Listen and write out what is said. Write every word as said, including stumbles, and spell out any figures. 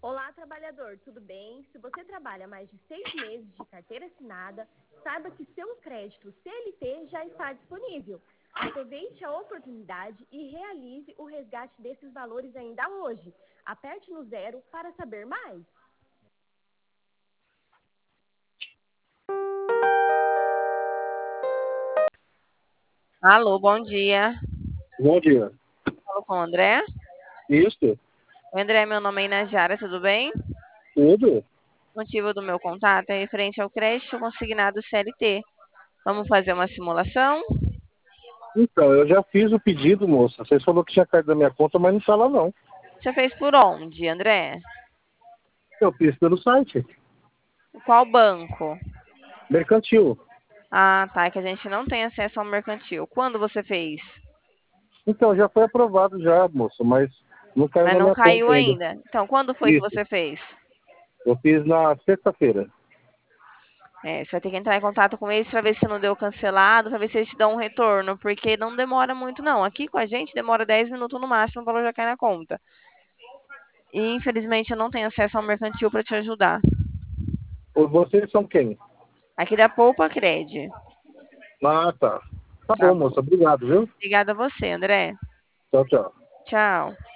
Olá, trabalhador, tudo bem? Se você trabalha mais de seis meses de carteira assinada, saiba que seu crédito C L T já está disponível. Aproveite a oportunidade e realize o resgate desses valores ainda hoje. Aperte no zero para saber mais. Alô, bom dia. Bom dia. Falo com o André. Isso, Oi, André, meu nome é Inajara, tudo bem? tudo. O motivo do meu contato é referente ao crédito consignado C L T. Vamos fazer uma simulação? Então, eu já fiz o pedido, moça. Vocês falou que tinha caído da minha conta, mas não está lá, não. Você fez por onde, André? Eu fiz pelo site. Qual banco? Mercantil. Ah, tá, é que a gente não tem acesso ao mercantil. Quando você fez? Então, já foi aprovado já, moça, mas não caiu Mas na não minha conta caiu ainda. ainda. Então, quando foi que Isso. você fez? Eu fiz na sexta-feira. É, você vai ter que entrar em contato com eles para ver se não deu cancelado, para ver se eles te dão um retorno, porque não demora muito, não. Aqui com a gente demora dez minutos no máximo, o valor já cai na conta. E infelizmente eu não tenho acesso ao mercantil para te ajudar. Ô, vocês são quem? Aqui da Poupa Cred. Ah, tá. Tá Tá bom, bom. moça. Obrigado, viu? Obrigada a você, André. Tchau, tchau. Tchau.